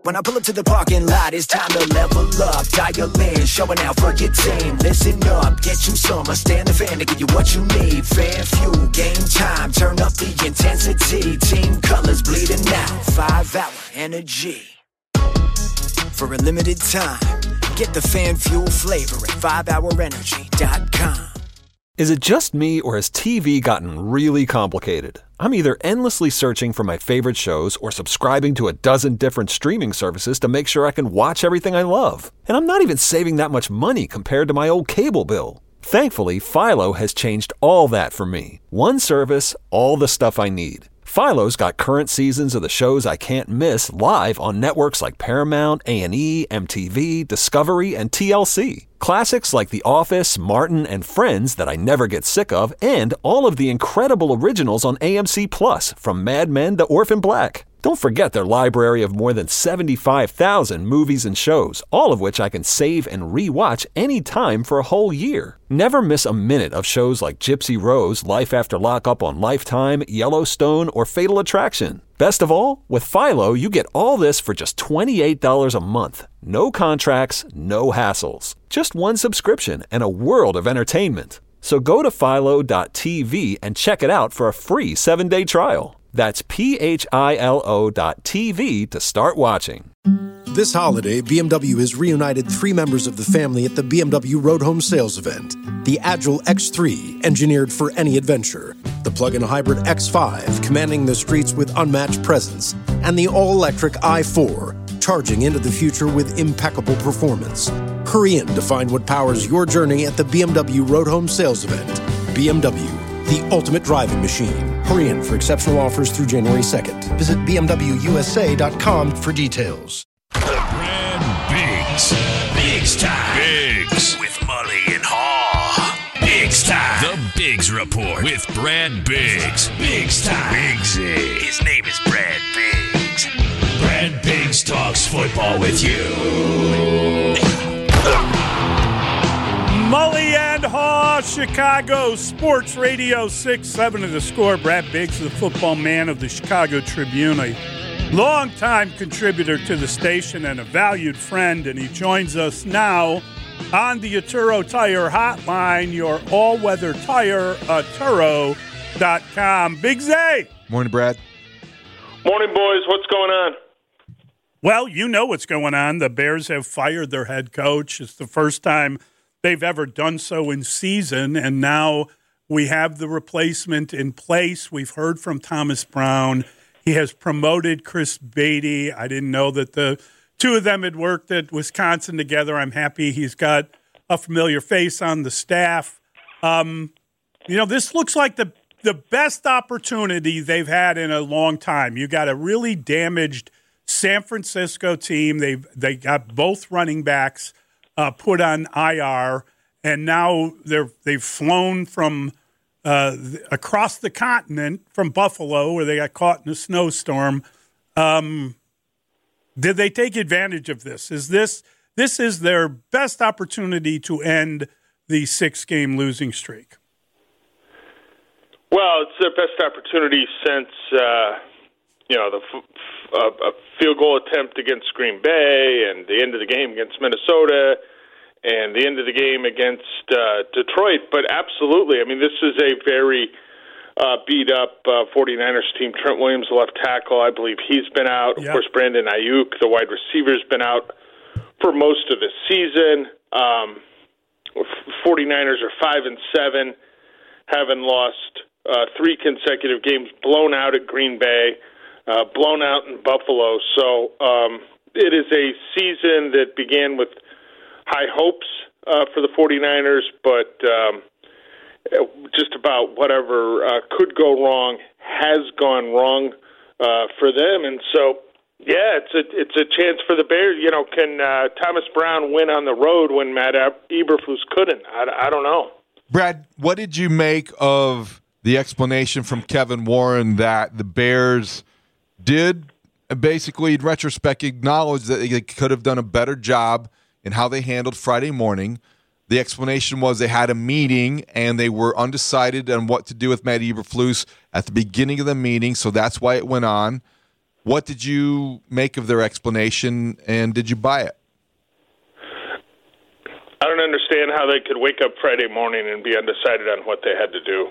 When I pull up to the parking lot, it's time to level up. Dial in, showing out for your team. Listen up, get you some. Stand the fan to give you what you need. Fan fuel, game time, turn up the intensity. Team colors bleeding out, 5-hour energy. For a limited time, get the fan fuel flavor at 5hourenergy.com. Is it just me, or has TV gotten really complicated? I'm either endlessly searching for my favorite shows or subscribing to a dozen different streaming services to make sure I can watch everything I love. And I'm not even saving that much money compared to my old cable bill. Thankfully, Philo has changed all that for me. One service, all the stuff I need. Philo's got current seasons of the shows I can't miss live on networks like Paramount, A&E, MTV, Discovery, and TLC. Classics like The Office, Martin, and Friends that I never get sick of, and all of the incredible originals on AMC+, from Mad Men to Orphan Black. Don't forget their library of more than 75,000 movies and shows, all of which I can save and re-watch anytime for a whole year. Never miss a minute of shows like Gypsy Rose, Life After Lockup on Lifetime, Yellowstone, or Fatal Attraction. Best of all, with Philo, you get all this for just $28 a month. No contracts, no hassles. Just one subscription and a world of entertainment. So go to philo.tv and check it out for a free 7-day trial. That's philo.tv to start watching. This holiday, BMW has reunited 3 members of the family at the BMW Road Home Sales Event. The Agile X3, engineered for any adventure. The plug-in hybrid X5, commanding the streets with unmatched presence. And the all-electric i4, charging into the future with impeccable performance. Hurry in to find what powers your journey at the BMW Road Home Sales Event. BMW, the ultimate driving machine. Hurry in for exceptional offers through January 2nd. Visit BMWUSA.com for details. The Brad Biggs. Biggs time. Biggs. With Mully and Haw. Biggs time. The Biggs Report with Brad Biggs. Biggs time. Biggsy. His name is Brad Biggs. Brad Biggs talks football with you. Mully and Haw, Chicago Sports Radio 6-7 of the Score. Brad Biggs, the football man of the Chicago Tribune, a longtime contributor to the station and a valued friend, and he joins us now on the Atturo Tire Hotline, your all-weather tire, Atturo.com. Biggs A. Morning, Brad. Morning, boys. What's going on? Well, you know what's going on. The Bears have fired their head coach. It's the first time they've ever done so in season, and now we have the replacement in place. We've heard from Thomas Brown. He has promoted Chris Beatty. I didn't know that the two of them had worked at Wisconsin together. I'm happy he's got a familiar face on the staff. This looks like the best opportunity they've had in a long time. You got a really damaged San Francisco team. They got both running backs put on IR, and now they've flown from across the continent from Buffalo, where they got caught in a snowstorm. Did they take advantage of this? This is their best opportunity to end the 6-game losing streak? Well, it's their best opportunity since a field goal attempt against Green Bay, and the end of the game against Minnesota, and the end of the game against Detroit. But absolutely, I mean, this is a very beat-up 49ers team. Trent Williams, the left tackle, I believe he's been out. Yep. Of course, Brandon Ayuk, the wide receiver's been out for most of the season. 49ers are 5-7, having lost 3 consecutive games, blown out at Green Bay, blown out in Buffalo. So it is a season that began with high hopes for the 49ers, but just about whatever could go wrong has gone wrong for them. And so, yeah, it's a chance for the Bears. You know, can Thomas Brown win on the road when Matt Eberflus couldn't? I don't know. Brad, what did you make of the explanation from Kevin Warren that the Bears did basically, in retrospect, acknowledge that they could have done a better job in how they handled Friday morning? The explanation was they had a meeting and they were undecided on what to do with Matt Eberflus at the beginning of the meeting, so that's why it went on. What did you make of their explanation, and did you buy it? I don't understand how they could wake up Friday morning and be undecided on what they had to do.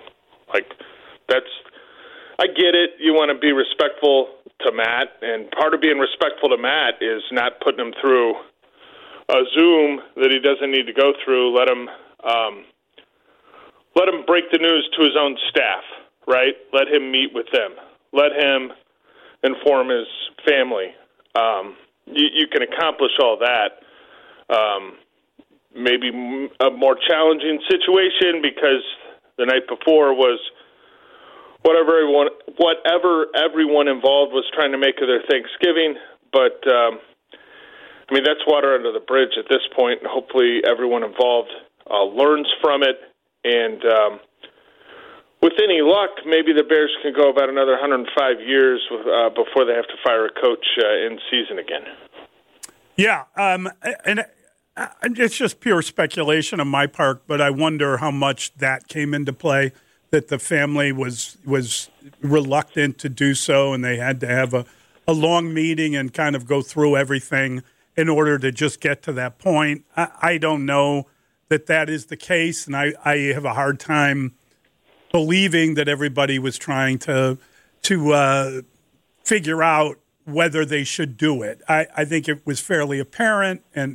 I get it. You want to be respectful to Matt, and part of being respectful to Matt is not putting him through a Zoom that he doesn't need to go through. Let him break the news to his own staff, right? Let him meet with them. Let him inform his family. You can accomplish all that. Maybe a more challenging situation because the night before was whatever everyone involved was trying to make of their Thanksgiving. But, that's water under the bridge at this point, and hopefully everyone involved learns from it. And with any luck, maybe the Bears can go about another 105 years before they have to fire a coach in season again. Yeah, and it's just pure speculation on my part, but I wonder how much that came into play, that the family was reluctant to do so, and they had to have a long meeting and kind of go through everything in order to just get to that point. I don't know that is the case, and I have a hard time believing that everybody was trying to figure out whether they should do it. I think it was fairly apparent, and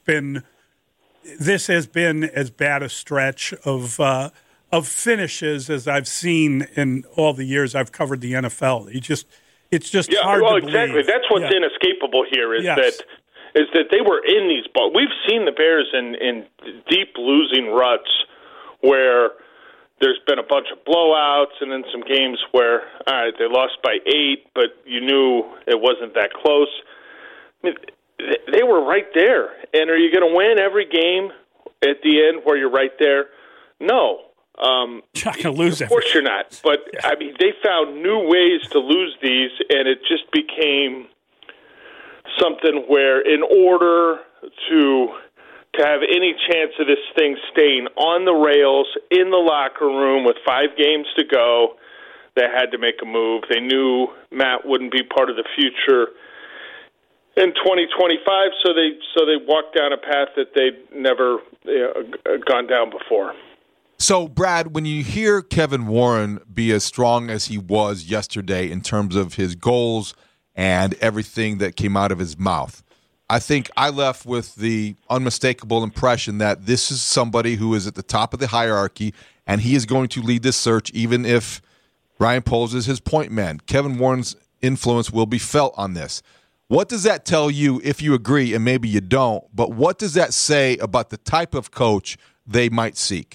this has been as bad a stretch of finishes as I've seen in all the years I've covered the NFL. It's just hard to believe. Exactly. That's what's inescapable here is that they were in these balls. We've seen the Bears in deep losing ruts where there's been a bunch of blowouts and then some games where, all right, they lost by 8, but you knew it wasn't that close. They were right there. And are you going to win every game at the end where you're right there? No. You're not going to lose. Of course you're not. But, they found new ways to lose these, and it just became something where in order to have any chance of this thing staying on the rails in the locker room with 5 games to go, they had to make a move. They knew Matt wouldn't be part of the future in 2025, so they walked down a path that they'd never gone down before. So, Brad, when you hear Kevin Warren be as strong as he was yesterday in terms of his goals and everything that came out of his mouth, I think I left with the unmistakable impression that this is somebody who is at the top of the hierarchy, and he is going to lead this search even if Ryan Poles is his point man. Kevin Warren's influence will be felt on this. What does that tell you, if you agree, and maybe you don't, but what does that say about the type of coach they might seek?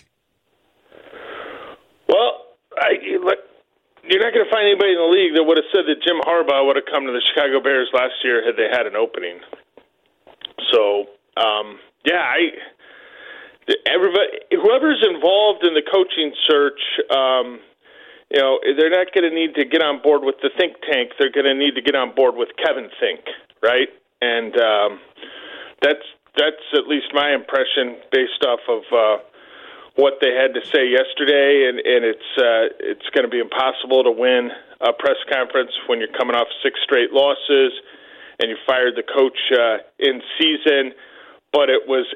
Well, you're not going to find anybody in the league that would have said that Jim Harbaugh would have come to the Chicago Bears last year had they had an opening. So, everybody, whoever's involved in the coaching search, they're not going to need to get on board with the think tank. They're going to need to get on board with Kevin Think, right? And that's at least my impression based off of what they had to say yesterday. And it's going to be impossible to win a press conference when you're coming off 6 straight losses and you fired the coach in season. But it was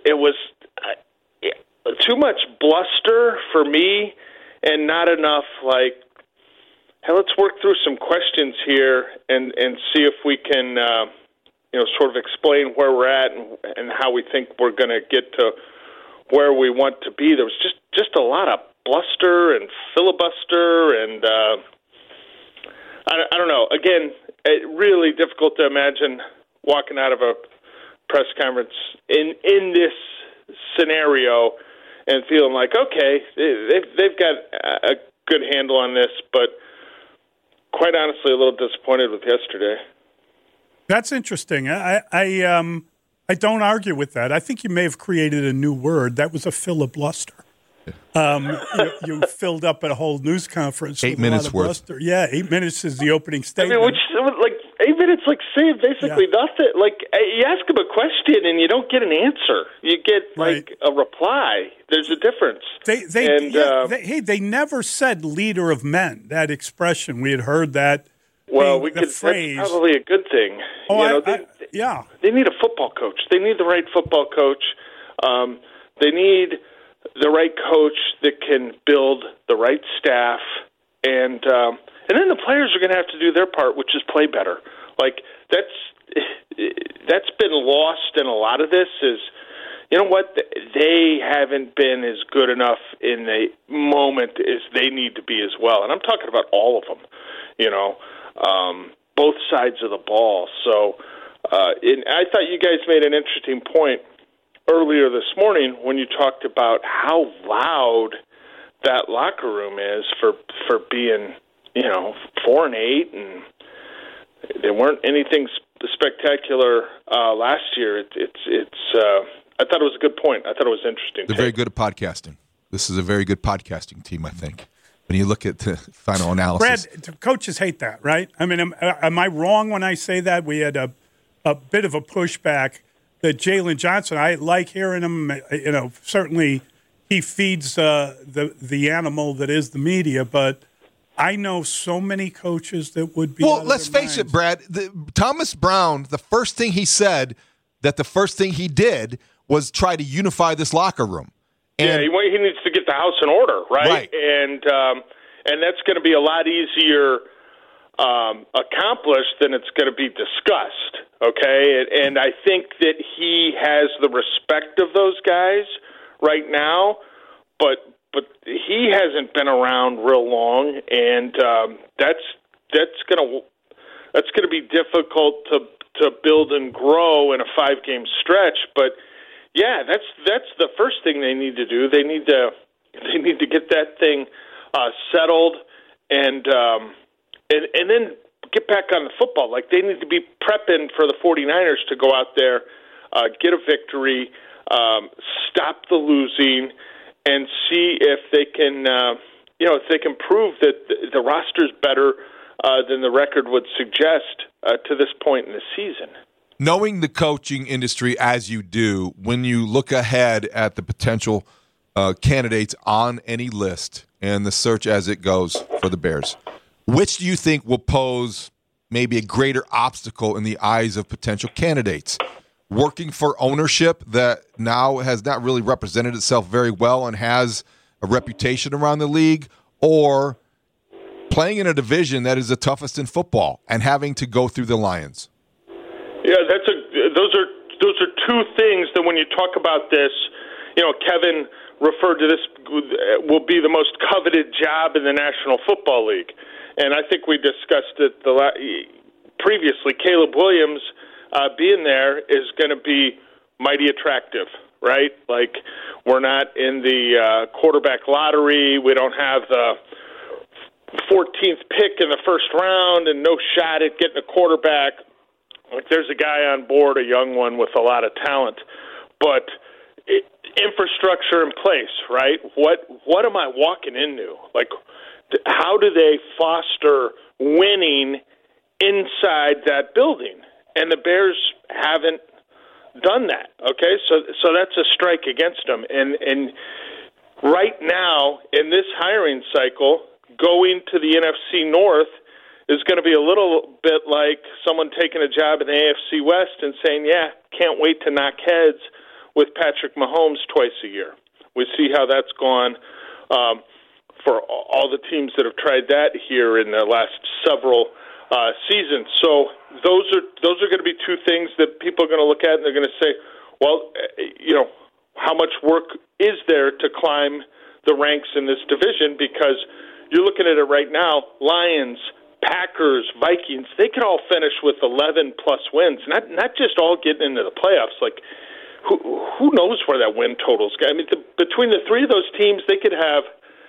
too much bluster for me, and not enough hey, let's work through some questions here and see if we can sort of explain where we're at and how we think we're going to get to where we want to be. There was just a lot of bluster and filibuster, and I don't know. Again, really difficult to imagine walking out of a press conference in this scenario and feeling like, okay, they've got a good handle on this, but quite honestly, a little disappointed with yesterday. That's interesting. I don't argue with that. I think you may have created a new word. That was a filibuster. You filled up a whole news conference. 8 minutes worth. Bluster. Yeah, 8 minutes is the opening statement. Which 8 minutes, saying basically nothing. You ask them a question and you don't get an answer. You get a reply. There's a difference. They never said leader of men. That expression, we had heard that Well, the phrase. That's probably a good thing. Oh, yeah. They need a football coach. They need the right football coach. They need the right coach that can build the right staff, and then the players are going to have to do their part, which is play better. Like that's been lost in a lot of this. Is you know what, they haven't been as good enough in the moment as they need to be as well, and I'm talking about all of them. Both sides of the ball. So, I thought you guys made an interesting point earlier this morning when you talked about how loud that locker room is for being, 4-8, and they weren't anything spectacular last year. I thought it was a good point. I thought it was interesting. They're very good at podcasting. This is a very good podcasting team, I think. When you look at the final analysis. Brad, coaches hate that, right? I mean, am I wrong when I say that? We had a bit of a pushback that Jalen Johnson, I like hearing him, certainly he feeds the animal that is the media, but I know so many coaches that would be. Well, let's face it, Brad. Thomas Brown, the first thing he said, that the first thing he did was try to unify this locker room. And he needs to get the house in order, right? And that's going to be a lot easier accomplished than it's going to be discussed, okay? And I think that he has the respect of those guys right now, but he hasn't been around real long, and that's going to be difficult to build and grow in a 5-game stretch, but. Yeah, that's the first thing they need to do. They need to get that thing settled, and then get back on the football. Like they need to be prepping for the 49ers to go out there, get a victory, stop the losing, and see if they can prove that the roster's better than the record would suggest to this point in the season. Knowing the coaching industry as you do, when you look ahead at the potential candidates on any list and the search as it goes for the Bears, which do you think will pose maybe a greater obstacle in the eyes of potential candidates? Working for ownership that now has not really represented itself very well and has a reputation around the league, or playing in a division that is the toughest in football and having to go through the Lions? Yeah, those are two things that when you talk about this, Kevin referred to this will be the most coveted job in the National Football League, and I think we discussed it previously. Caleb Williams being there is going to be mighty attractive, right? Like we're not in the quarterback lottery. We don't have the 14th pick in the first round and no shot at getting a quarterback. Like there's a guy on board, a young one with a lot of talent, but infrastructure in place, right? What am I walking into? Like, how do they foster winning inside that building? And the Bears haven't done that. Okay, so that's a strike against them. And right now in this hiring cycle, going to the NFC North is going to be a little bit like someone taking a job in the AFC West and saying, yeah, can't wait to knock heads with Patrick Mahomes twice a year. We see how that's gone for all the teams that have tried that here in the last several seasons. So those are going to be two things that people are going to look at, and they're going to say, well, how much work is there to climb the ranks in this division? Because you're looking at it right now, Lions, Packers, Vikings, they could all finish with 11-plus wins, not just all getting into the playoffs. Like, who knows where that win total's going? I mean, between the three of those teams, they could have,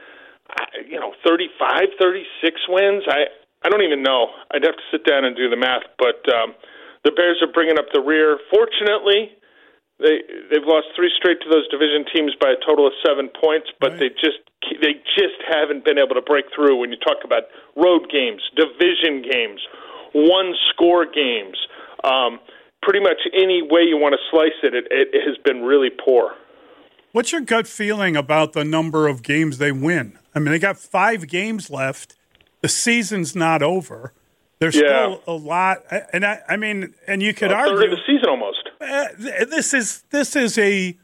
35, 36 wins. I don't even know. I'd have to sit down and do the math. But the Bears are bringing up the rear. Fortunately, they've lost 3 straight to those division teams by a total of 7 points, but they just haven't been able to break through when you talk about road games, division games, one-score games. Pretty much any way you want to slice it, it has been really poor. What's your gut feeling about the number of games they win? I mean, they got 5 games left. The season's not over. There's still a lot, and I mean, and you could argue third of the season almost. This is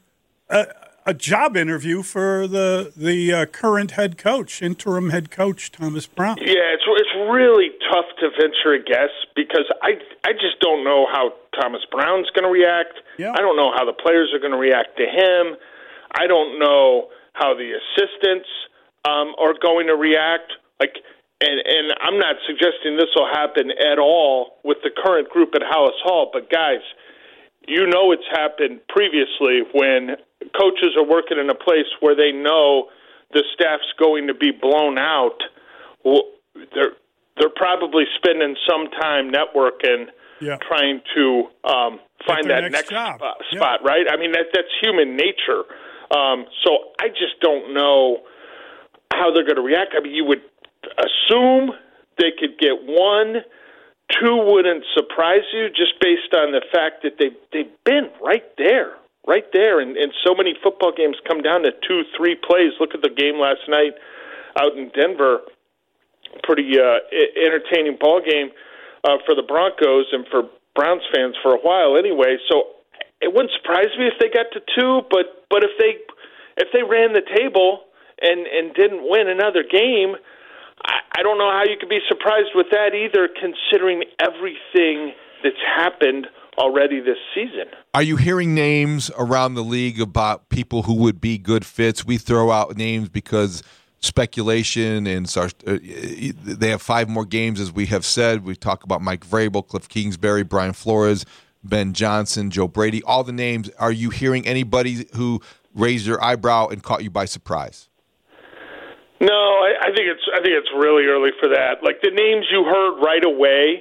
a job interview for the current head coach, interim head coach Thomas Brown. Yeah, it's really tough to venture a guess because I just don't know how Thomas Brown's going to react. Yeah. I don't know how the players are going to react to him. I don't know how the assistants are going to react. And I'm not suggesting this will happen at all with the current group at Hallis Hall, but guys, you know it's happened previously when coaches are working in a place where they know the staff's going to be blown out. Well, they're probably spending some time networking, trying to find that next spot, right? I mean, that's human nature. So I just don't know how they're going to react. I mean, you would assume they could get 1, 2 wouldn't surprise you just based on the fact that they've been right there. And so many football games come down to 2, 3 plays. Look at the game last night out in Denver. Pretty entertaining ball game for the Broncos and for Browns fans for a while anyway. So it wouldn't surprise me if they got to 2, but if they ran the table and didn't win another game, I don't know how you could be surprised with that either, considering everything that's happened already this season. Are you hearing names around the league about people who would be good fits? We throw out names because speculation, and they have 5 more games, as we have said. We talk about Mike Vrabel, Cliff Kingsbury, Brian Flores, Ben Johnson, Joe Brady, all the names. Are you hearing anybody who raised your eyebrow and caught you by surprise? No, I think it's really early for that. Like the names you heard right away,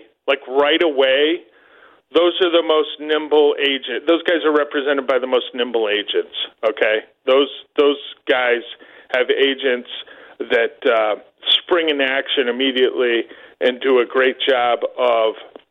those are the most nimble agents. Those guys are represented by the most nimble agents. Okay, those guys have agents that spring into action immediately and do a great job of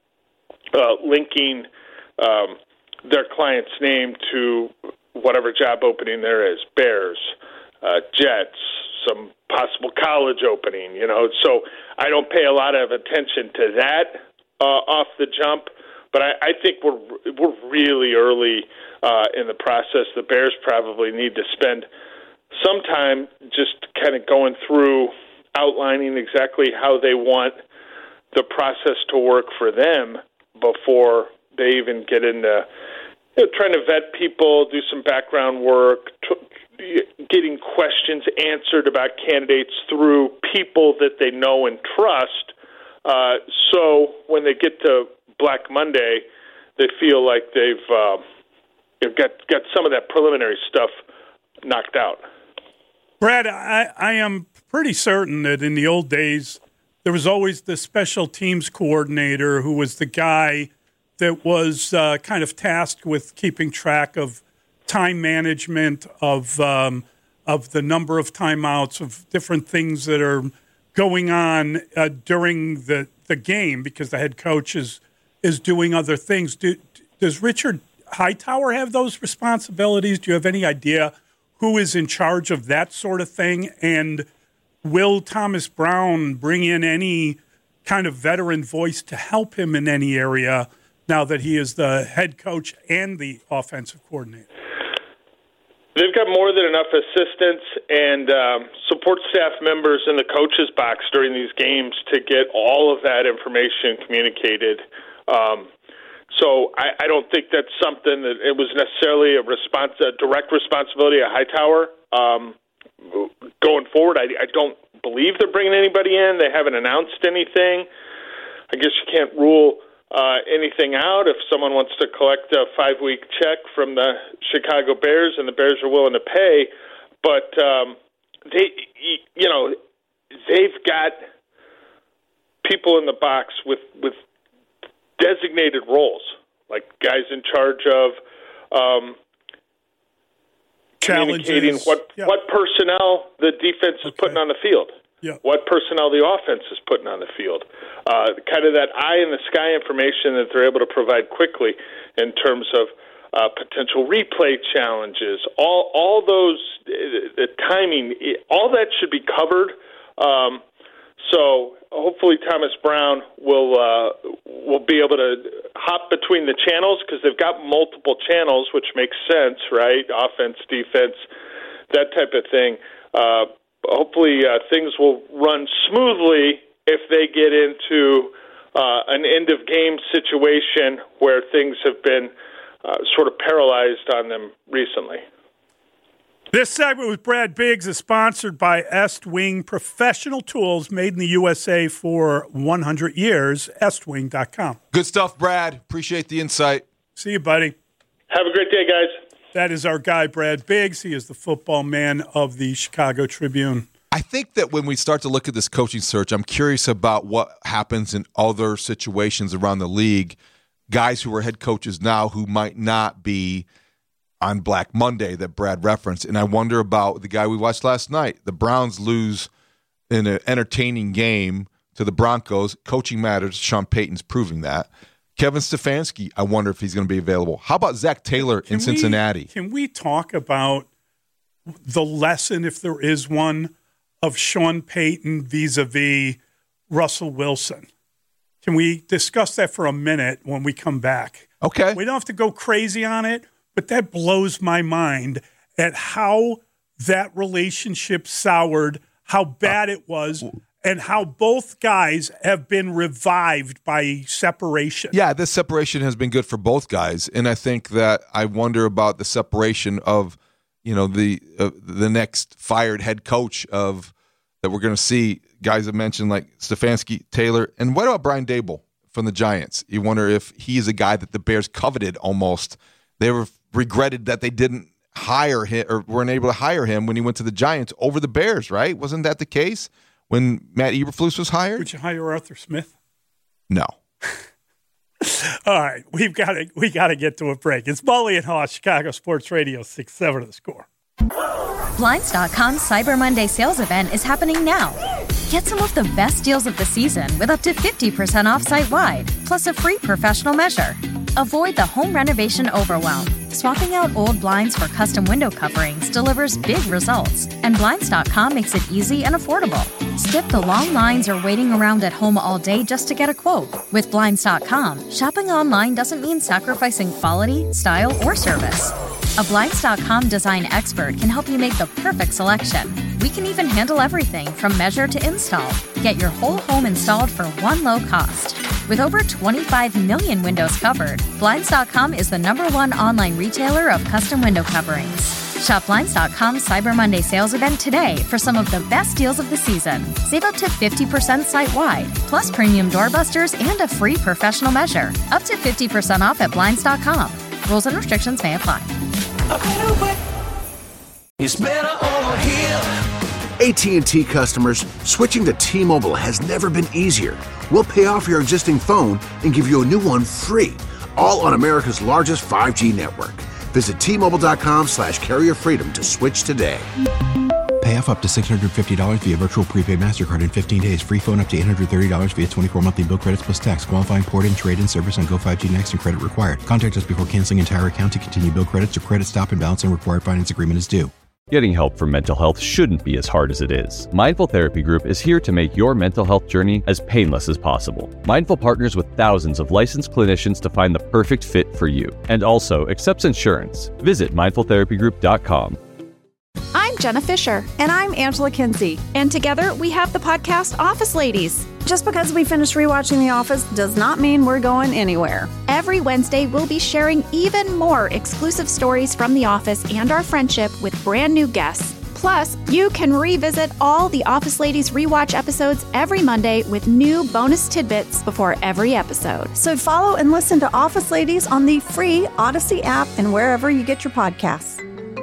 linking their client's name to whatever job opening there is. Bears, Jets, some possible college opening, So I don't pay a lot of attention to that off the jump, but I think we're really early in the process. The Bears probably need to spend some time just kind of going through, outlining exactly how they want the process to work for them before they even get into trying to vet people, do some background work, getting questions answered about candidates through people that they know and trust. So when they get to Black Monday, they feel like they've got some of that preliminary stuff knocked out. Brad, I am pretty certain that in the old days, there was always the special teams coordinator who was the guy that was kind of tasked with keeping track of time management, of the number of timeouts, of different things that are going on during the game because the head coach is doing other things. Does Richard Hightower have those responsibilities? Do you have any idea who is in charge of that sort of thing? And will Thomas Brown bring in any kind of veteran voice to help him in any area now that he is the head coach and the offensive coordinator? They've got more than enough assistants and support staff members in the coach's box during these games to get all of that information communicated. So I don't think that's something that it was necessarily a direct responsibility of Hightower. Going forward, I don't believe they're bringing anybody in. They haven't announced anything. I guess you can't rule anything out. If someone wants to collect a 5-week check from the Chicago Bears and the Bears are willing to pay, but they've got people in the box with designated roles, like guys in charge of communicating what personnel the defense is putting on the field. Yeah. What personnel the offense is putting on the field. Kind of that eye in the sky information that they're able to provide quickly in terms of potential replay challenges. All those, the timing, all that should be covered. So hopefully Thomas Brown will be able to hop between the channels because they've got multiple channels, which makes sense, right? Offense, defense, that type of thing. Hopefully things will run smoothly if they get into an end-of-game situation where things have been sort of paralyzed on them recently. This segment with Brad Biggs is sponsored by Estwing Professional Tools, made in the USA for 100 years, estwing.com. Good stuff, Brad. Appreciate the insight. See you, buddy. Have a great day, guys. That is our guy, Brad Biggs. He is the football man of the Chicago Tribune. I think that when we start to look at this coaching search, I'm curious about what happens in other situations around the league. Guys who are head coaches now who might not be on Black Monday that Brad referenced. And I wonder about the guy we watched last night. The Browns lose in an entertaining game to the Broncos. Coaching matters. Sean Payton's proving that. Kevin Stefanski, I wonder if he's going to be available. How about Zach Taylor in Cincinnati? Can we talk about the lesson, if there is one, of Sean Payton vis-a-vis Russell Wilson? Can we discuss that for a minute when we come back? Okay. We don't have to go crazy on it, but that blows my mind at how that relationship soured, how bad it was, and how both guys have been revived by separation. Yeah, this separation has been good for both guys, and I think that I wonder about the separation of, the next fired head coach of that we're going to see. Guys have mentioned like Stefanski, Taylor, and what about Brian Daboll from the Giants? You wonder if he's a guy that the Bears coveted almost. They were regretted that they didn't hire him or weren't able to hire him when he went to the Giants over the Bears, right? Wasn't that the case when Matt Eberflus was hired? Would you hire Arthur Smith? No. All right, we got to get to a break. It's Mully and Haw, Chicago Sports Radio 6-7 of The Score. Blinds.com's Cyber Monday sales event is happening now. Get some of the best deals of the season with up to 50% off site-wide, plus a free professional measure. Avoid the home renovation overwhelm. Swapping out old blinds for custom window coverings delivers big results, and Blinds.com makes it easy and affordable. Skip the long lines or waiting around at home all day just to get a quote. With Blinds.com, shopping online doesn't mean sacrificing quality, style, or service. A Blinds.com design expert can help you make the perfect selection. We can even handle everything from measure to install. Get your whole home installed for one low cost. With over 25 million windows covered, Blinds.com is the #1 online retailer of custom window coverings. Shop Blinds.com's Cyber Monday sales event today for some of the best deals of the season. Save up to 50% site-wide, plus premium doorbusters and a free professional measure. Up to 50% off at Blinds.com. Rules and restrictions may apply. It's better over here. AT&T customers, switching to T-Mobile has never been easier. We'll pay off your existing phone and give you a new one free, all on America's largest 5G network. Visit T-Mobile.com/carrier freedom to switch today. Pay off up to $650 via virtual prepaid MasterCard in 15 days. Free phone up to $830 via 24 monthly bill credits plus tax. Qualifying port-in, trade-in service on Go 5G Next and credit required. Contact us before canceling entire account to continue bill credits or credit stop and balance and required finance agreement is due. Getting help for mental health shouldn't be as hard as it is. Mindful Therapy Group is here to make your mental health journey as painless as possible. Mindful partners with thousands of licensed clinicians to find the perfect fit for you, and also accepts insurance. Visit mindfultherapygroup.com. I'm Jenna Fisher. And I'm Angela Kinsey. And together we have the podcast Office Ladies. Just because we finished rewatching The Office does not mean we're going anywhere. Every Wednesday, we'll be sharing even more exclusive stories from The Office and our friendship with brand new guests. Plus, you can revisit all the Office Ladies rewatch episodes every Monday with new bonus tidbits before every episode. So follow and listen to Office Ladies on the free Odyssey app and wherever you get your podcasts.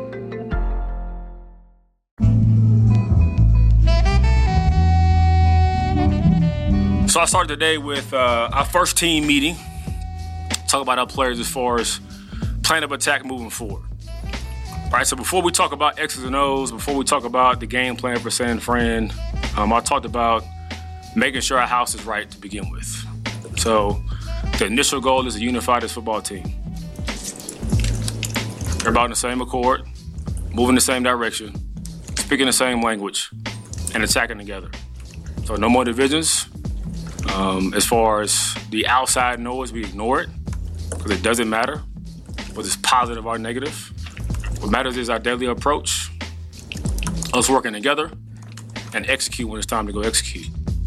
So I started the day with our first team meeting. Talk about our players as far as plan of attack moving forward. Right, so before we talk about X's and O's, before we talk about the game plan for San Fran, I talked about making sure our house is right to begin with. So the initial goal is to unify this football team. Everybody in the same accord, moving the same direction, speaking the same language, and attacking together. So no more divisions. As far as the outside noise, we ignore it because it doesn't matter whether it's positive or negative. What matters is our daily approach, us working together, and execute when it's time to go execute.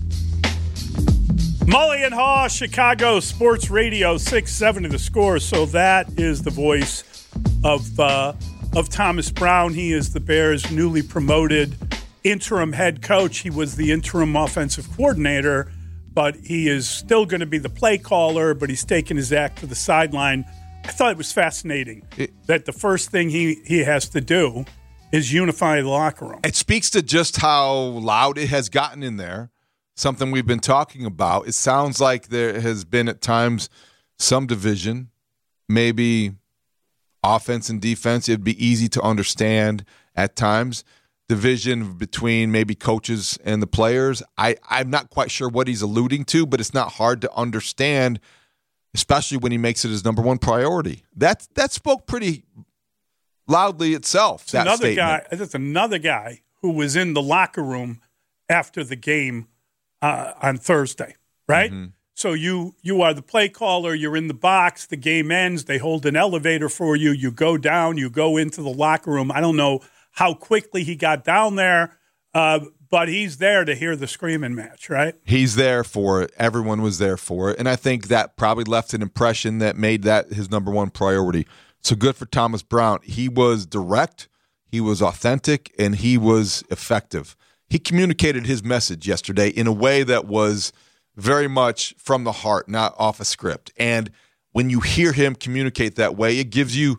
Mully and Haw, Chicago Sports Radio, 670 The Score. So that is the voice of Thomas Brown. He is the Bears' newly promoted interim head coach. He was the interim offensive coordinator, but he is still going to be the play caller, but he's taken his act to the sideline. I thought it was fascinating that the first thing he has to do is unify the locker room. It speaks to just how loud it has gotten in there, something we've been talking about. It sounds like there has been at times some division, maybe offense and defense. It'd be easy to understand at times. Division between maybe coaches and the players. I'm not quite sure what he's alluding to, but it's not hard to understand, especially when he makes it his number one priority. That spoke pretty loudly itself, that statement. That's another guy who was in the locker room after the game on Thursday, right? Mm-hmm. So you are the play caller, you're in the box, the game ends, they hold an elevator for you, you go down, you go into the locker room. I don't know how quickly he got down there, but he's there to hear the screaming match, right? He's there for it. Everyone was there for it. And I think that probably left an impression that made that his number one priority. So good for Thomas Brown. He was direct, he was authentic, and he was effective. He communicated his message yesterday in a way that was very much from the heart, not off a script. And when you hear him communicate that way, it gives you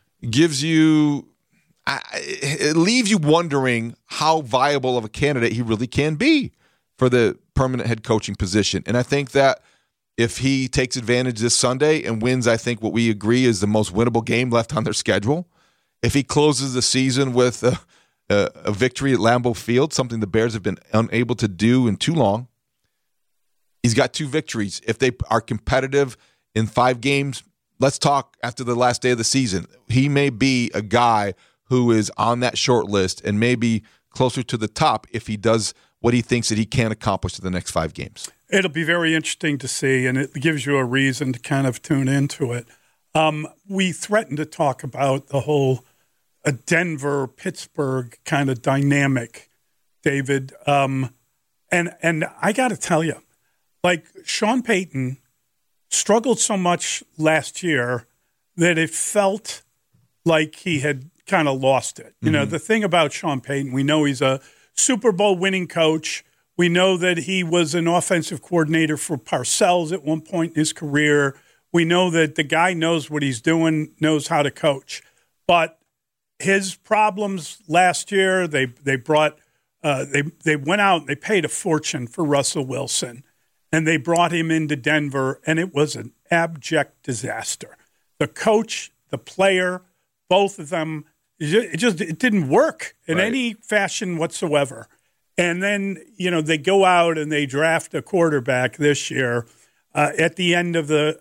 it leaves you wondering how viable of a candidate he really can be for the permanent head coaching position. And I think that if he takes advantage this Sunday and wins, I think what we agree is the most winnable game left on their schedule. If he closes the season with a victory at Lambeau Field, something the Bears have been unable to do in too long, he's got 2 victories. If they are competitive in 5 games, let's talk after the last day of the season. He may be a guy who is on that short list and maybe closer to the top if he does what he thinks that he can accomplish in the next 5 games. It'll be very interesting to see, and it gives you a reason to kind of tune into it. We threatened to talk about the whole Denver-Pittsburgh kind of dynamic, David. And I got to tell you, like Sean Payton struggled so much last year that it felt like he had kind of lost it. You know, the thing about Sean Payton, we know he's a Super Bowl winning coach. We know that he was an offensive coordinator for Parcells at one point in his career. We know that the guy knows what he's doing, knows how to coach. But his problems last year, they brought they went out and they paid a fortune for Russell Wilson, and they brought him into Denver, and it was an abject disaster. The coach, the player, both of them, it didn't work in any fashion whatsoever. And then, you know, they go out and they draft a quarterback this year at the end of the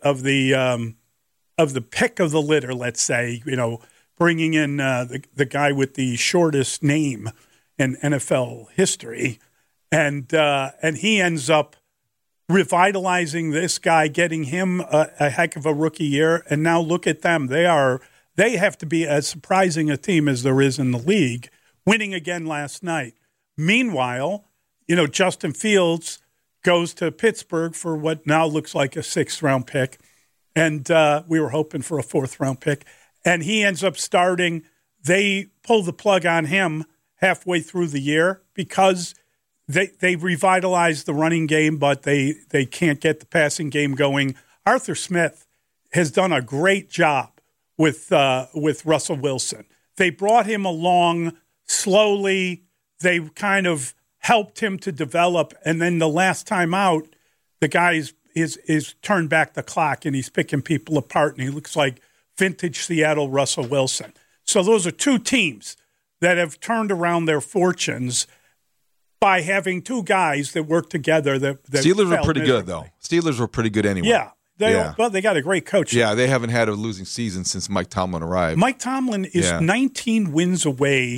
pick of the litter, let's say, you know, bringing in the guy with the shortest name in NFL history, and he ends up revitalizing this guy, getting him a heck of a rookie year. And now look at them; they have to be as surprising a team as there is in the league, winning again last night. Meanwhile, you know, Justin Fields goes to Pittsburgh for what now looks like a 6th-round pick, and we were hoping for a 4th-round pick. And he ends up starting. They pull the plug on him halfway through the year because they revitalized the running game, but they can't get the passing game going. Arthur Smith has done a great job with Russell Wilson. They brought him along slowly. They kind of helped him to develop, and then the last time out, the guy is turned back the clock, and he's picking people apart, and he looks like vintage Seattle Russell Wilson. So those are 2 teams that have turned around their fortunes by having 2 guys that work together. That Steelers were pretty good, though. Steelers were pretty good anyway. Yeah. They got a great coach. Yeah, they haven't had a losing season since Mike Tomlin arrived. Mike Tomlin is 19 wins away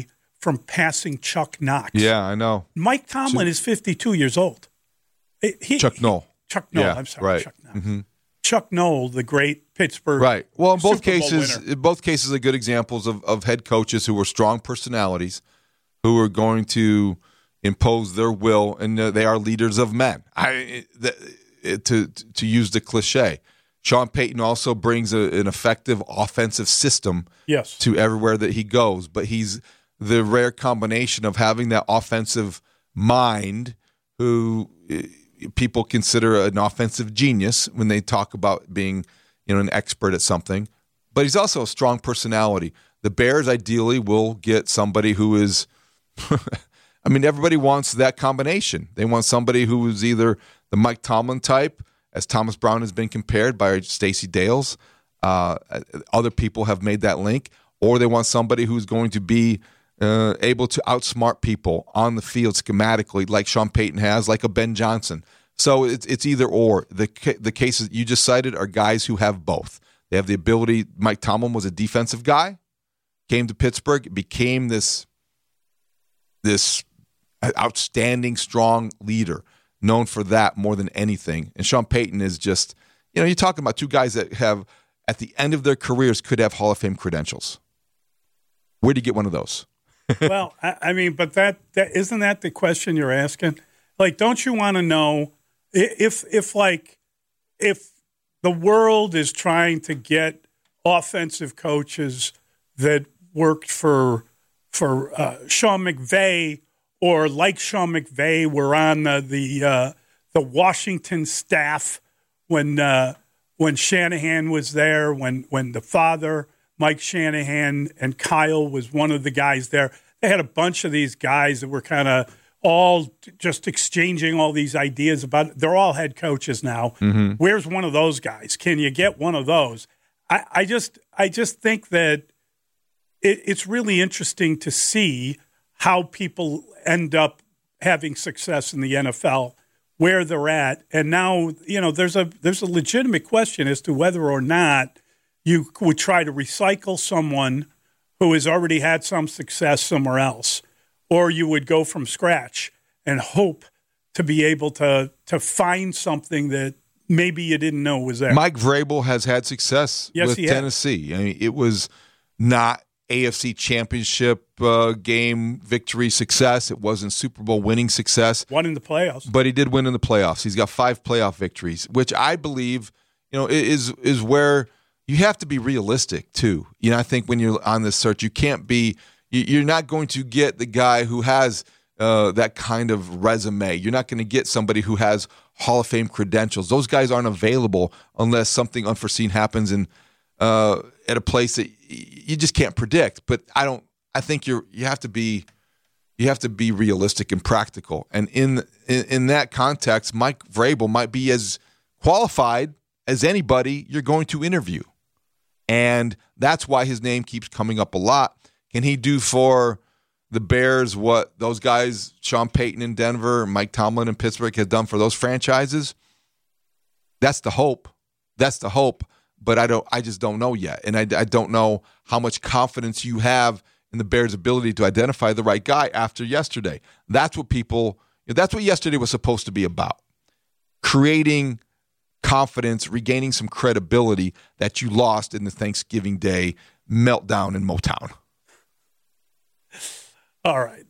from passing Chuck Knox. Yeah, I know. Mike Tomlin is 52 years old. Chuck Noll. Yeah, I'm sorry, right. Chuck Knox. Mm-hmm. Chuck Noll, the great Pittsburgh. Right. Well, in both Super cases are good examples of head coaches who were strong personalities, who are going to impose their will, and they are leaders of men. To use the cliche, Sean Payton also brings an effective offensive system to everywhere that he goes, but he's the rare combination of having that offensive mind who people consider an offensive genius when they talk about being, an expert at something. But he's also a strong personality. The Bears ideally will get somebody who is I mean, everybody wants that combination. They want somebody who is either the Mike Tomlin type, as Thomas Brown has been compared by Stacey Dales. Other people have made that link. Or they want somebody who's going to be able to outsmart people on the field schematically, like Sean Payton has, like a Ben Johnson. So it's either or. The cases you just cited are guys who have both. They have the ability. Mike Tomlin was a defensive guy, came to Pittsburgh, became this outstanding, strong leader, known for that more than anything. And Sean Payton is just, you're talking about two guys that have, at the end of their careers, could have Hall of Fame credentials. Where do you get one of those? Well, I mean, but that isn't that the question you're asking? Like, don't you want to know if the world is trying to get offensive coaches that worked for Sean McVay, or like Sean McVay were on the Washington staff when Shanahan was there, when the father, Mike Shanahan, and Kyle was one of the guys there. They had a bunch of these guys that were kind of all just exchanging all these ideas about it. They're all head coaches now. Mm-hmm. Where's one of those guys? Can you get one of those? I just think that it's really interesting to see how people end up having success in the NFL, where they're at. And now, there's a legitimate question as to whether or not you would try to recycle someone who has already had some success somewhere else, or you would go from scratch and hope to be able to find something that maybe you didn't know was there. Mike Vrabel has had success with Tennessee. I mean, it was not AFC Championship game victory success. It wasn't Super Bowl winning success. Won in the playoffs. But he did win in the playoffs. He's got 5 playoff victories, which I believe, is where you have to be realistic too. I think when you're on this search, you're not going to get the guy who has that kind of resume. You're not going to get somebody who has Hall of Fame credentials. Those guys aren't available unless something unforeseen happens at a place that you just can't predict. But I think you have to be realistic and practical. And in that context, Mike Vrabel might be as qualified as anybody you're going to interview. And that's why his name keeps coming up a lot. Can he do for the Bears what those guys, Sean Payton in Denver, Mike Tomlin in Pittsburgh, have done for those franchises? That's the hope. But I just don't know yet. And I don't know how much confidence you have in the Bears' ability to identify the right guy after yesterday. That's what yesterday was supposed to be about. Creating confidence, regaining some credibility that you lost in the Thanksgiving Day meltdown in Motown. All right.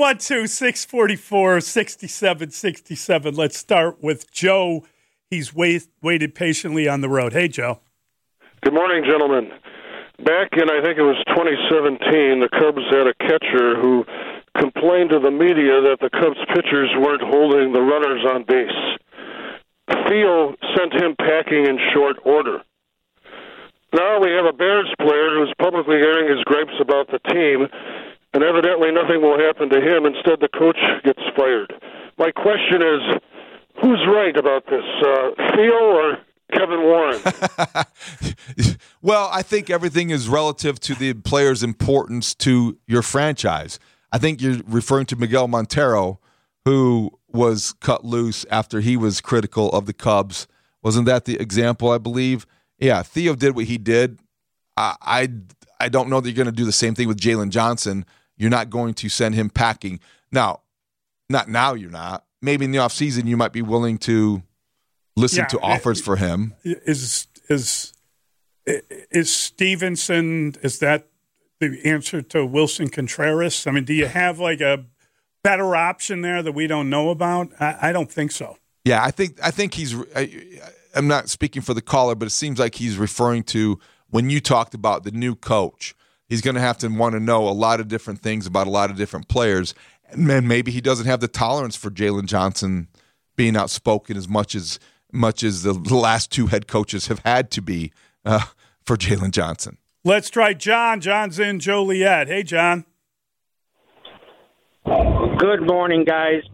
312-644-6767. Let's start with Joe. He's waited patiently on the road. Hey, Joe. Good morning, gentlemen. Back in, I think it was 2017, the Cubs had a catcher who complained to the media that the Cubs pitchers weren't holding the runners on base. Theo sent him packing in short order. Now we have a Bears player who's publicly airing his gripes about the team, and evidently nothing will happen to him. Instead, the coach gets fired. My question is, who's right about this, Theo or Kevin Warren? Well, I think everything is relative to the player's importance to your franchise. I think you're referring to Miguel Montero, who was cut loose after he was critical of the Cubs. Wasn't that the example, I believe? Yeah, Theo did what he did. I don't know that you're going to do the same thing with Jalen Johnson. you're not going to send him packing. Now, not now you're not. Maybe in the offseason you might be willing to listen to offers for him. Is Stevenson, is that the answer to Wilson Contreras? I mean, do you have like a better option there that we don't know about? I don't think so. Yeah, I think he's I'm not speaking for the caller, but it seems like he's referring to when you talked about the new coach. He's going to have to want to know a lot of different things about a lot of different players. And maybe he doesn't have the tolerance for Jalen Johnson being outspoken as much as the last two head coaches have had to be for Jalen Johnson. Let's try John. John's in Joliet. Hey, John. Good morning, guys.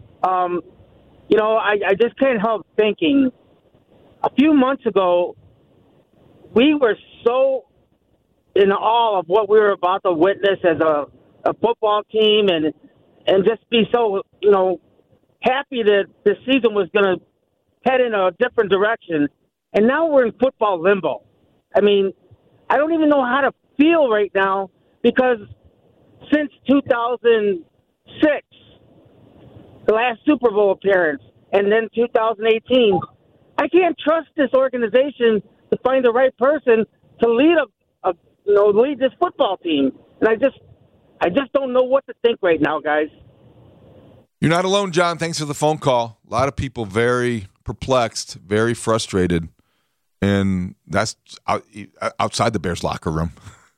I just can't help thinking. A few months ago, we were so in awe of what we were about to witness as a football team and just be so, happy that the season was going to head in a different direction. And now we're in football limbo. I mean, I don't even know how to feel right now because since 2006, the last Super Bowl appearance, and then 2018, I can't trust this organization to find the right person to lead lead this football team. And I just don't know what to think right now, guys. You're not alone, John. Thanks for the phone call. A lot of people very perplexed, very frustrated, and that's outside the Bears locker room.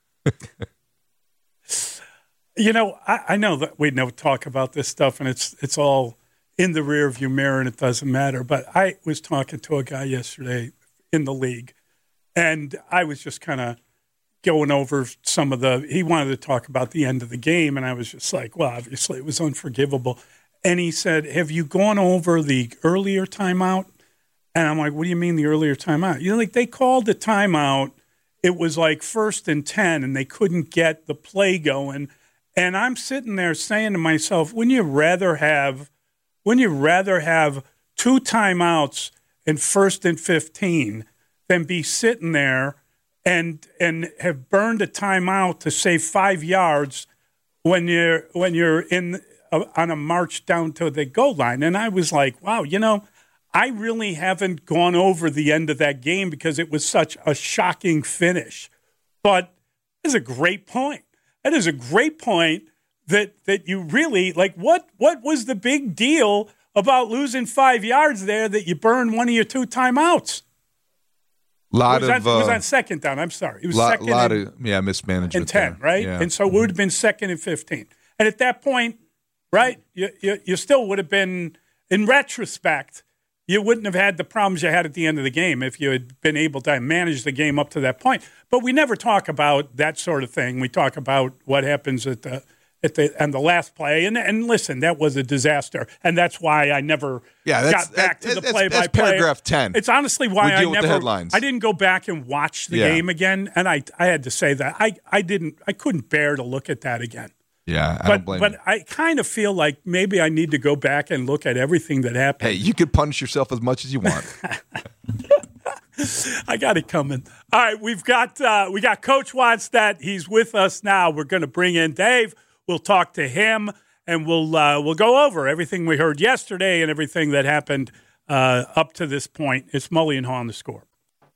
I know that we talk about this stuff, and it's all in the rearview mirror, and it doesn't matter. But I was talking to a guy yesterday in the league, and I was just kind of going over he wanted to talk about the end of the game, and I was just like, well, obviously it was unforgivable. And he said, have you gone over the earlier timeout? And I'm like, what do you mean the earlier timeout? They called the timeout. It was like 1st and 10, and they couldn't get the play going. And I'm sitting there saying to myself, wouldn't you rather have 2 timeouts in 1st and 15 than be sitting there and have burned a timeout to save 5 yards when you're in on a march down to the goal line? And I was like, wow, I really haven't gone over the end of that game because it was such a shocking finish. But it's a great point. That is a great point that you really, what was the big deal about losing 5 yards there that you burned one of your 2 timeouts? It was on second down. I'm sorry. It was mismanagement. And 10, there. right? Yeah. And so it would have been 2nd and 15. And at that point, right, you still would have been, in retrospect, you wouldn't have had the problems you had at the end of the game if you had been able to manage the game up to that point. But we never talk about that sort of thing. We talk about what happens at the last play. And listen, that was a disaster. And that's why I never got back to the play-by-play. That's paragraph 10. It's honestly why I didn't go back and watch the game again. And I had to say that I couldn't bear to look at that again. Yeah, I don't blame you. But I kind of feel like maybe I need to go back and look at everything that happened. Hey, you could punish yourself as much as you want. I got it coming. All right, we got Coach Wannstedt. He's with us now. We're going to bring in Dave. We'll talk to him, and we'll go over everything we heard yesterday and everything that happened up to this point. It's Mully and Haw on The Score.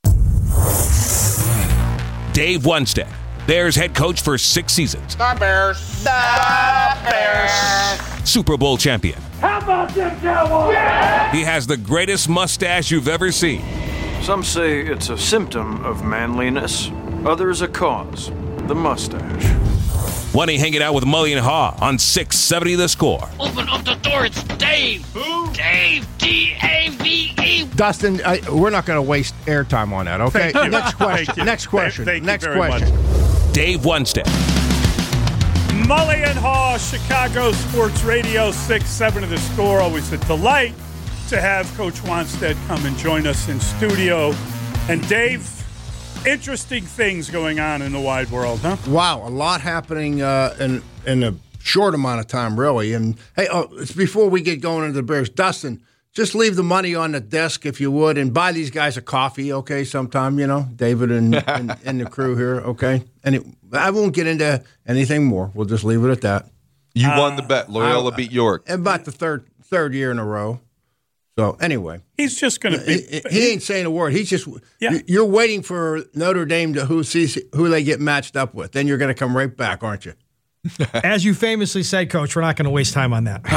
Dave Wannstedt, Bears head coach for 6 seasons. The Bears. Super Bowl champion. How about them Cowboys? Yeah! He has the greatest mustache you've ever seen. Some say it's a symptom of manliness. Others a cause. The mustache. When he hanging out with Mully and Haw on 670 The Score. Open up the door. It's Dave. Who? Dave. D-A-V-E. Dustin, we're not going to waste airtime on that, okay? Thank you. Next question. Thank you. Next question. Thank Next you very question. Much. Dave Wannstedt. Mully and Haw, Chicago Sports Radio, 670 The Score. Always a delight to have Coach Wannstedt come and join us in studio. And Dave, interesting things going on in the wide world, huh? Wow, a lot happening in a short amount of time, really. And hey, it's before we get going into the Bears, Dustin, just leave the money on the desk if you would, and buy these guys a coffee, okay? Sometime, David and the crew here, okay? And I won't get into anything more. We'll just leave it at that. You won the bet. Loyola beat York. About the third year in a row. So, anyway. He's just going to be. He ain't saying a word. He's just. Yeah. You're waiting for Notre Dame to who they get matched up with. Then you're going to come right back, aren't you? As you famously said, Coach, we're not going to waste time on that.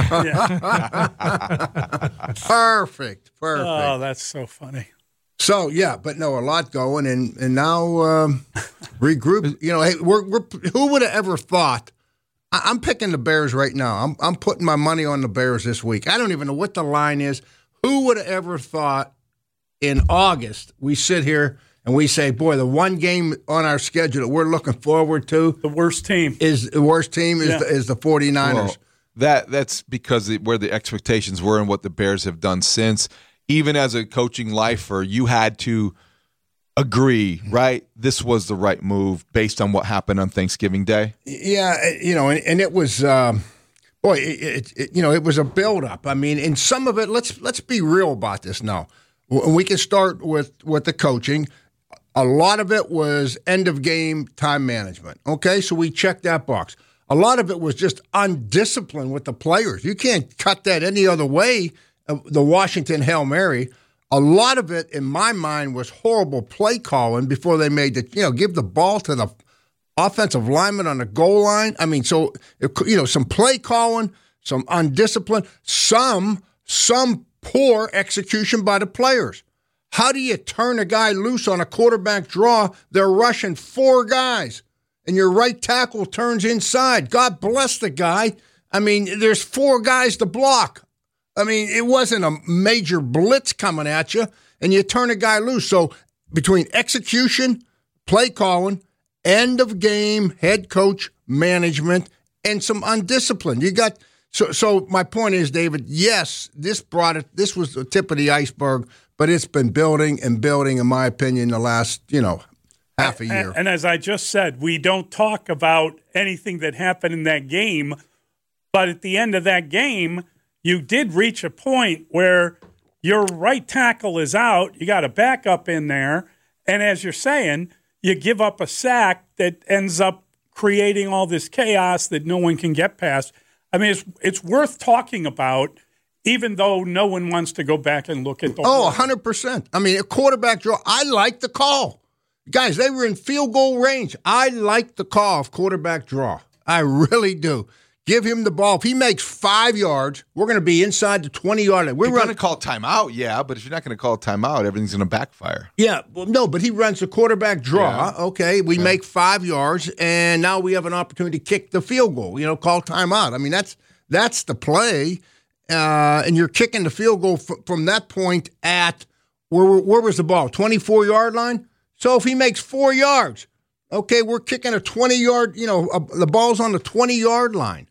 Perfect. Oh, that's so funny. So, yeah, but no, a lot going, and now regroup. You know, hey, who would have ever thought? I'm picking the Bears right now. I'm putting my money on the Bears this week. I don't even know what the line is. Who would have ever thought in August we sit here and we say, boy, the one game on our schedule that we're looking forward to, the worst team is the 49ers. Well, that's because where the expectations were and what the Bears have done since. Even as a coaching lifer, you had to agree, right? This was the right move based on what happened on Thanksgiving Day. Yeah, you know, and it was, it was a buildup. I mean, and some of it, let's be real about this now. We can start with the coaching. A lot of it was end of game time management. Okay, so we checked that box. A lot of it was just undisciplined with the players. You can't cut that any other way. The Washington Hail Mary. A lot of it, in my mind, was horrible play calling before they made give the ball to the offensive lineman on the goal line. I mean, so, some play calling, some undisciplined, some poor execution by the players. How do you turn a guy loose on a quarterback draw? They're rushing 4 guys, and your right tackle turns inside. God bless the guy. I mean, there's 4 guys to block. I mean, it wasn't a major blitz coming at you, and you turn a guy loose. So between execution, play calling, end of game, head coach management, and some undiscipline, you got. So my point is, David, yes, this was the tip of the iceberg, but it's been building and building, in my opinion, the last half a year. And as I just said, we don't talk about anything that happened in that game, but at the end of that game, you did reach a point where your right tackle is out. You got a backup in there. And as you're saying, you give up a sack that ends up creating all this chaos that no one can get past. I mean, it's worth talking about, even though no one wants to go back and look at the 100%. I mean, a quarterback draw, I like the call. Guys, they were in field goal range. I like the call of quarterback draw. I really do. Give him the ball. If he makes 5 yards, we're going to be inside the 20-yard line. We're going to call timeout, yeah, but if you're not going to call timeout, everything's going to backfire. Yeah, well, no, but he runs the quarterback draw. Yeah. Okay, we make 5 yards, and now we have an opportunity to kick the field goal. Call timeout. I mean, that's the play, and you're kicking the field goal from that point at where was the ball? 24-yard line. So if he makes 4 yards, okay, we're kicking a 20-yard. The ball's on the 20-yard line.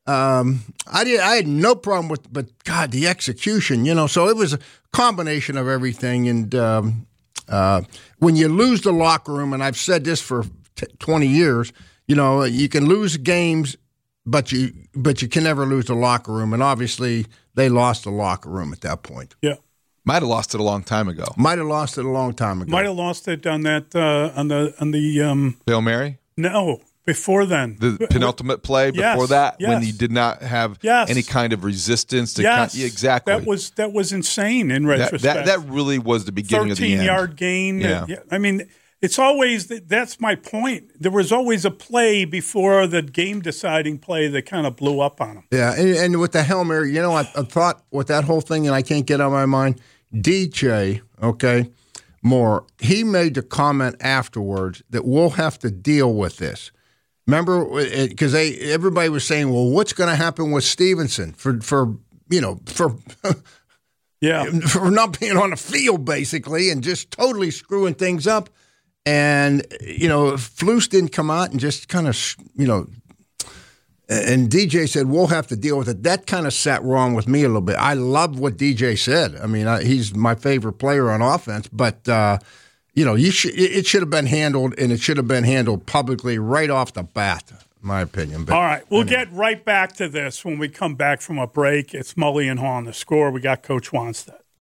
I had no problem with, but God, the execution, so it was a combination of everything. And when you lose the locker room, and I've said this for 20 years, you can lose games, but you can never lose the locker room. And obviously, they lost the locker room at that point. Yeah, might have lost it a long time ago. Might have lost it on that on the Hail Mary. No. Before then. The penultimate play before that, when he did not have any kind of resistance. Exactly. That was insane in retrospect. That really was the beginning of the end. 13-yard gain. Yeah. I mean, it's always, that's my point. There was always a play before the game-deciding play that kind of blew up on him. Yeah, and with the Hail Mary, I thought with that whole thing, and I can't get out of my mind, DJ, okay, Moore, he made the comment afterwards that we'll have to deal with this. Remember, because everybody was saying, "Well, what's going to happen with Stevenson for not being on the field, basically, and just totally screwing things up?" And Flus didn't come out and just kind of, and DJ said, "We'll have to deal with it." That kind of sat wrong with me a little bit. I love what DJ said. I mean, he's my favorite player on offense, but. It should have been handled, and it should have been handled publicly right off the bat, in my opinion. But, all right, we'll get right back to this when we come back from a break. It's Mully and Haw on The Score. We got Coach Wannstedt.